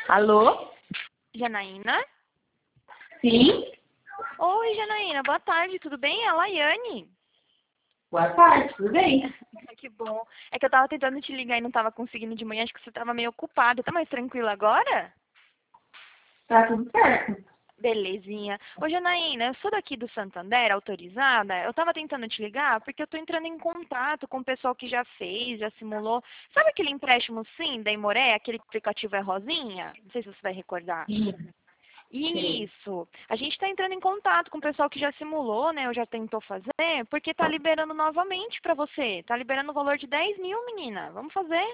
Alô? Janaína? Sim? Oi, Janaína, boa tarde, tudo bem? É a Laiane. Boa tarde, tudo bem? Que bom. É que eu tava tentando te ligar e não tava conseguindo de manhã, acho que você tava meio ocupada. Tá mais tranquila agora? Tá tudo certo. Belezinha. Ô, Janaína, eu sou daqui do Santander, autorizada. Eu tava tentando te ligar porque eu tô entrando em contato com o pessoal que já fez, já simulou. Sabe aquele empréstimo sim da Imoré, aquele aplicativo é rosinha? Não sei se você vai recordar. Sim, sei. Isso. A gente está entrando em contato com o pessoal que já simulou, né? Ou já tentou fazer, porque tá liberando novamente para você. Tá liberando o valor de 10 mil, menina. Vamos fazer?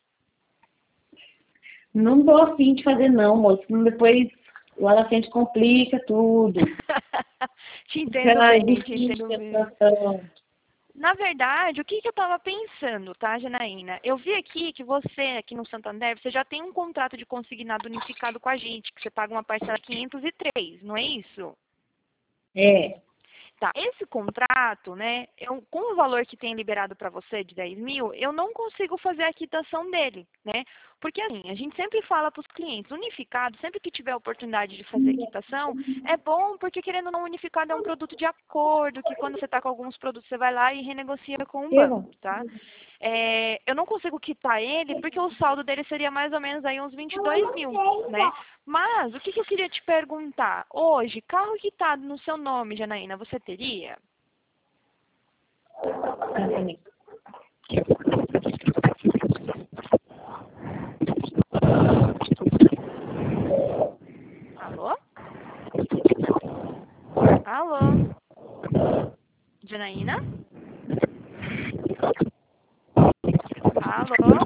Não tô afim de fazer não, moço. Depois lá na frente complica tudo. Te entendo Fica bem, te difícil entendo a bem. situação. Na verdade, o que que eu estava pensando, tá, Janaína? Eu vi aqui que você, aqui no Santander, você já tem um contrato de consignado unificado com a gente, que você paga uma parcela 503, não é isso? É. Tá, esse contrato, né, com o valor que tem liberado para você de 10 mil, eu não consigo fazer a quitação dele, né? Porque assim, a gente sempre fala para os clientes, unificado, sempre que tiver a oportunidade de fazer quitação, é bom porque querendo ou não, unificado é um produto de acordo, que quando você está com alguns produtos, você vai lá e renegocia com o banco, Eva, tá? Eu não consigo quitar ele porque o saldo dele seria mais ou menos aí uns 22 mil, né? Mas, o que que eu queria te perguntar? Hoje, carro quitado no seu nome, Janaína, você teria? Alô? Alô? Janaína? Alô?